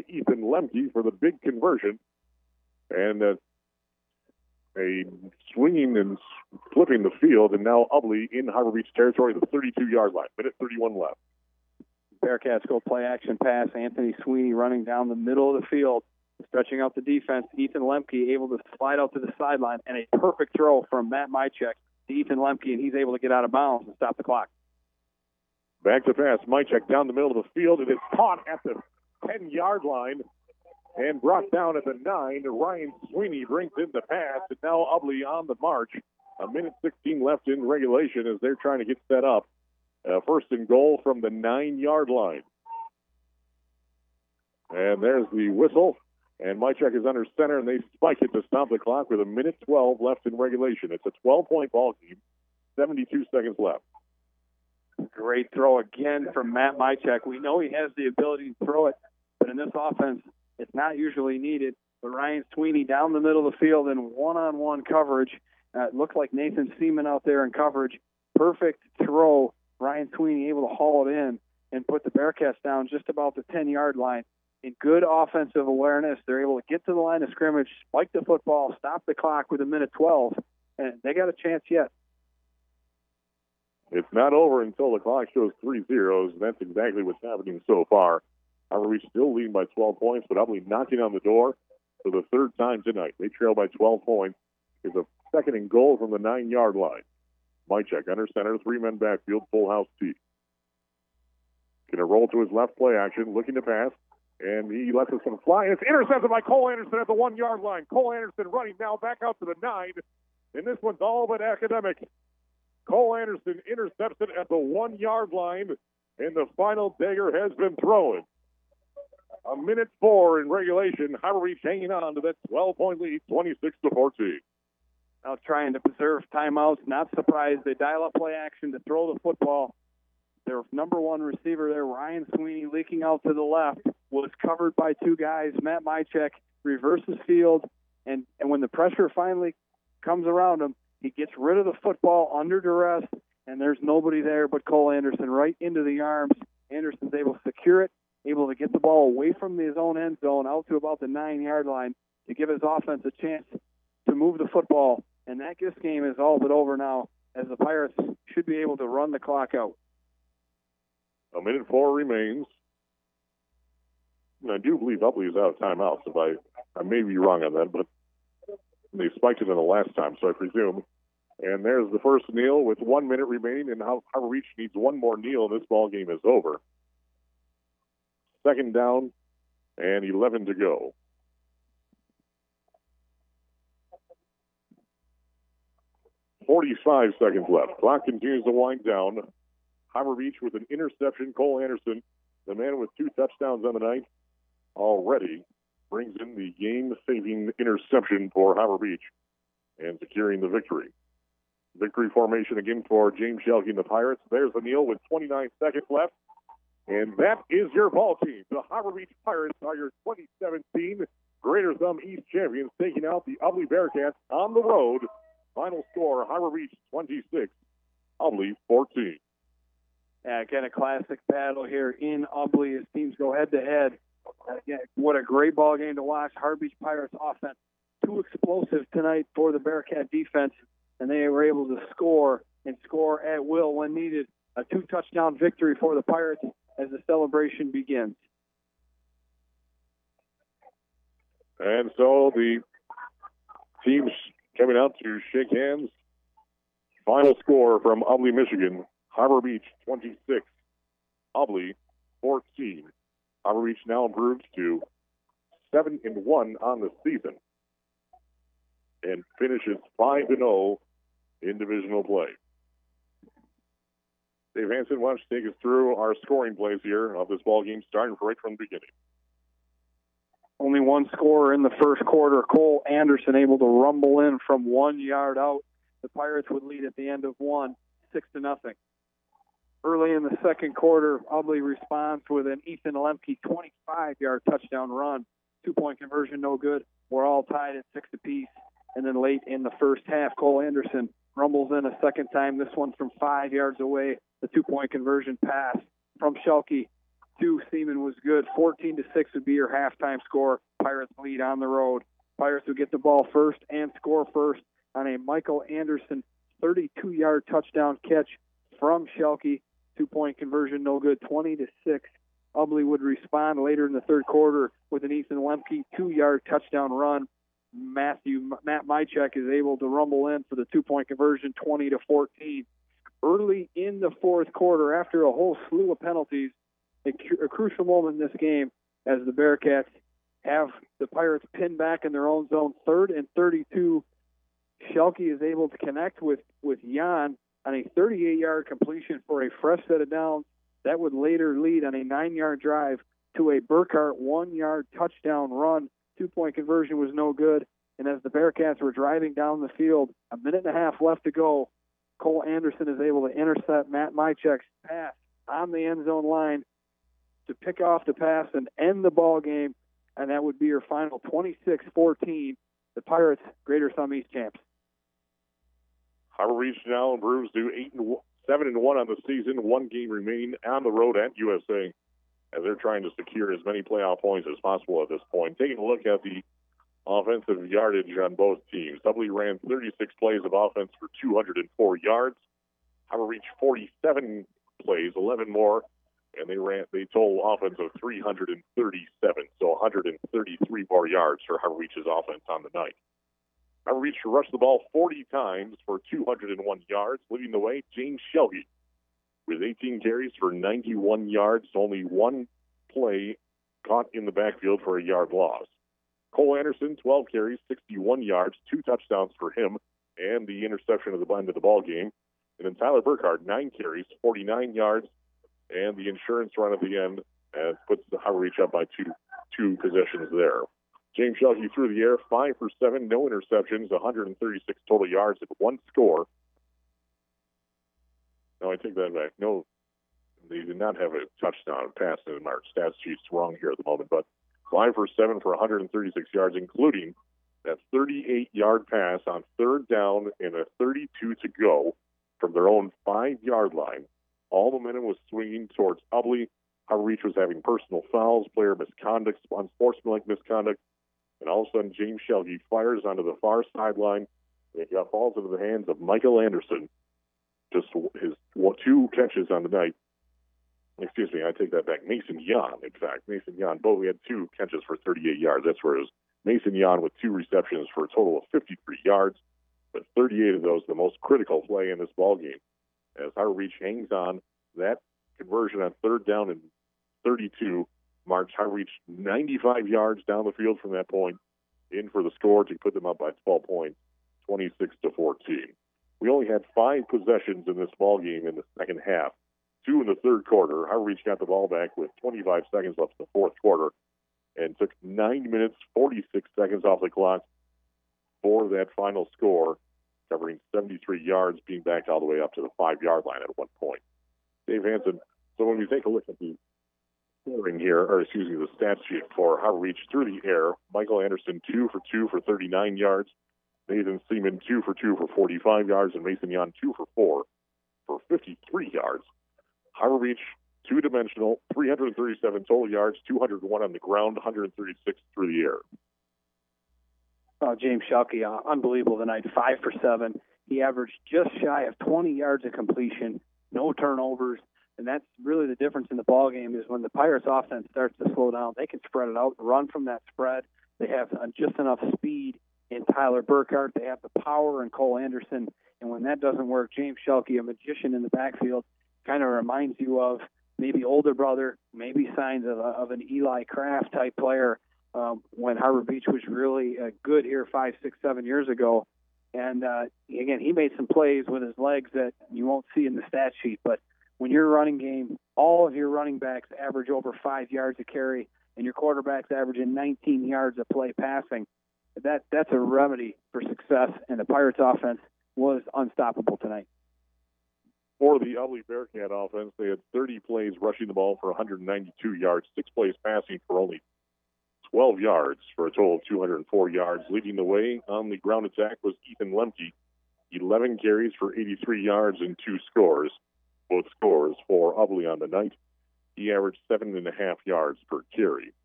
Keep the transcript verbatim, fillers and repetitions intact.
Ethan Lemke for the big conversion. And uh, a swinging and flipping the field, and now Ubly in Harbor Beach territory, the thirty-two-yard line. Minute thirty-one left. Bearcats go play action pass. Anthony Sweeney running down the middle of the field, stretching out the defense. Ethan Lemke able to slide out to the sideline, and a perfect throw from Matt Mychek to Ethan Lemke, and he's able to get out of bounds and stop the clock. Back to pass. Mychek down the middle of the field. It is caught at the ten-yard line and brought down at the nine. Ryan Sweeney brings in the pass, and now Ubly on the march. A minute sixteen left in regulation as they're trying to get set up. Uh, first and goal from the nine-yard line. And there's the whistle. And Mychek is under center, and they spike it to stop the clock with a minute twelve left in regulation. It's a twelve-point ball game, seventy-two seconds left. Great throw again from Matt Mychek. We know he has the ability to throw it, but in this offense, it's not usually needed. But Ryan Sweeney down the middle of the field in one-on-one coverage. Uh, it looked like Nathan Seaman out there in coverage. Perfect throw. Ryan Sweeney able to haul it in and put the Bearcats down just about the ten-yard line. In good offensive awareness, they're able to get to the line of scrimmage, spike the football, stop the clock with a minute twelve, and they got a chance yet. It's not over until the clock shows three zeros, and that's exactly what's happening so far. However, we still lead by twelve points, but Ubly knocking on the door for the third time tonight. They trail by twelve points. It's a second and goal from the nine-yard line. Mychek under center, three-men backfield, full house T. Going to roll to his left play action, looking to pass, and he lets this one fly. It's intercepted by Cole Anderson at the one-yard line. Cole Anderson running now back out to the nine, and this one's all but academic. Cole Anderson intercepts it at the one-yard line, and the final dagger has been thrown. A minute four in regulation. Harbor Beach hanging on to that twelve-point lead, twenty-six to fourteen. Now trying to preserve timeouts. Not surprised. They dial up play action to throw the football. Their number one receiver there, Ryan Sweeney, leaking out to the left, was covered by two guys. Matt Mychek reverses field, and, and when the pressure finally comes around him, he gets rid of the football under duress, and there's nobody there but Cole Anderson right into the arms. Anderson's able to secure it, able to get the ball away from his own end zone out to about the nine-yard line to give his offense a chance to move the football. And that this game is all but over now, as the Pirates should be able to run the clock out. A minute four remains. And I do believe Ubly is out of timeouts. If I, I may be wrong on that, but they spiked it in the last time, so I presume. And there's the first kneel with one minute remaining, and Harbor Beach needs one more kneel, and this ball game is over. Second down and eleven to go. forty-five seconds left. Clock continues to wind down. Harbor Beach with an interception. Cole Anderson, the man with two touchdowns on the night, already brings in the game-saving interception for Harbor Beach and securing the victory. Victory formation again for James Shelke and the Pirates. There's the kneel with twenty-nine seconds left. And that is your ball team. The Harbor Beach Pirates are your twenty seventeen Greater Thumb East champions, taking out the Ubly Bearcats on the road. Final score, Harbor Beach twenty-six, Ubly fourteen. Yeah, again, a classic battle here in Ubly as teams go head-to-head. Again, what a great ball game to watch. Harbor Beach Pirates offense, too explosive tonight for the Bearcat defense, and they were able to score and score at will when needed. A two-touchdown victory for the Pirates as the celebration begins. And so the teams coming out to shake hands. Final score from Ubly, Michigan. Harbor Beach twenty-six, Ubly fourteen. Harbor Beach now improves to seven and one on the season and finishes five and zero in divisional play. Dave Hansen, why don't you take us through our scoring plays here of this ball game, starting right from the beginning. Only one scorer in the first quarter. Cole Anderson able to rumble in from one yard out. The Pirates would lead at the end of one, six to nothing. Early in the second quarter, Ubly responds with an Ethan Lemke twenty-five-yard touchdown run. Two-point conversion, no good. We're all tied at six apiece. And then late in the first half, Cole Anderson rumbles in a second time. This one from five yards away. The two-point conversion pass from Shelke two, Seaman was good. fourteen to six would be your halftime score. Pirates lead on the road. Pirates would get the ball first and score first on a Michael Anderson thirty-two-yard touchdown catch from Schelke. Two-point conversion, no good, twenty to six. Ubly would respond later in the third quarter with an Ethan Lemke two-yard touchdown run. Matthew Matt Mychek is able to rumble in for the two-point conversion, twenty to fourteen. Early in the fourth quarter, after a whole slew of penalties, a, cu- a crucial moment in this game as the Bearcats have the Pirates pinned back in their own zone, third and thirty-two. Schelke is able to connect with, with Jan on a thirty-eight-yard completion for a fresh set of downs. That would later lead on a nine-yard drive to a Burkhart one-yard touchdown run. Two-point conversion was no good. And as the Bearcats were driving down the field, a minute and a half left to go, Cole Anderson is able to intercept Matt Mychek's pass on the end zone line to pick off the pass and end the ball game. And that would be your final twenty-six fourteen. The Pirates, Greater Thumb East champs. Harbor Beach now improves to eight and one, seven and one on the season. One game remaining on the road at U S A, as they're trying to secure as many playoff points as possible at this point. Taking a look at the offensive yardage on both teams. Ubly ran thirty-six plays of offense for two hundred four yards. Harbor Beach forty-seven plays, eleven more, and they ran they total offense of three hundred thirty-seven, so one hundred thirty-three more yards for Harbor Beach's offense on the night. Harbor Beach rushed the ball forty times for two hundred one yards, leading the way James Schelke with eighteen carries for ninety-one yards, only one play caught in the backfield for a yard loss. Cole Anderson, twelve carries, sixty-one yards, two touchdowns for him, and the interception of the end of the ball game. And then Tyler Burkhart, nine carries, forty-nine yards, and the insurance run at the end uh, puts the Harbor Beach up by two two possessions there. James Schelke through the air, five for seven, no interceptions, one hundred thirty-six total yards, and one score. No, I take that back. No, they did not have a touchdown pass in our stats sheet's wrong here at the moment, but five for seven for one hundred thirty-six yards, including that thirty-eight-yard pass on third down and a thirty-two to go from their own five-yard line. All momentum was swinging towards Ubly. Harbor Beach was having personal fouls, player misconduct, unsportsmanlike misconduct, and all of a sudden James Schelke fires onto the far sideline. It got falls into the hands of Michael Anderson. Just his two catches on the night. Excuse me, I take that back. Mason Jan, in fact. Mason Jan, both had two catches for thirty-eight yards. That's where it was. Mason Jan with two receptions for a total of fifty-three yards, but thirty-eight of those, the most critical play in this ballgame. As Harbor Beach hangs on, that conversion on third down and thirty-two marks Harbor Beach ninety-five yards down the field from that point, in for the score to put them up by twelve points, twenty-six to fourteen. We only had five possessions in this ballgame in the second half. Two in the third quarter. Harbor Beach got the ball back with twenty-five seconds left in the fourth quarter and took nine minutes, forty-six seconds off the clock for that final score, covering seventy-three yards, being backed all the way up to the five-yard line at one point. Dave Hansen, so when we take a look at the scoring here, or excuse me, the stat sheet for Harbor Beach through the air, Michael Anderson, two for two for thirty-nine yards. Nathan Seaman, two for two for forty-five yards, and Mason Jan, two for four for fifty-three yards. Harbor Beach, two-dimensional, three hundred thirty-seven total yards, two hundred one on the ground, one hundred thirty-six through the air. Uh, James Schelke, uh, unbelievable tonight, five for seven. He averaged just shy of twenty yards of completion, no turnovers, and that's really the difference in the ballgame is when the Pirates offense starts to slow down, they can spread it out, run from that spread. They have uh, just enough speed in Tyler Burkhart. They have the power in Cole Anderson, and when that doesn't work, James Schelke, a magician in the backfield, kind of reminds you of maybe older brother, maybe signs of, a, of an Eli Kraft type player um, when Harbor Beach was really uh, good here five, six, seven years ago. And, uh, again, he made some plays with his legs that you won't see in the stat sheet. But when your running game, all of your running backs average over five yards a carry and your quarterback's averaging nineteen yards a play passing, that that's a remedy for success. And the Pirates offense was unstoppable tonight. For the Ubly Bearcat offense, they had thirty plays rushing the ball for one hundred ninety-two yards, six plays passing for only twelve yards for a total of two hundred four yards. Leading the way on the ground attack was Ethan Lemke, eleven carries for eighty-three yards and two scores, both scores for Ubly on the night. he averaged seven and a half yards per carry.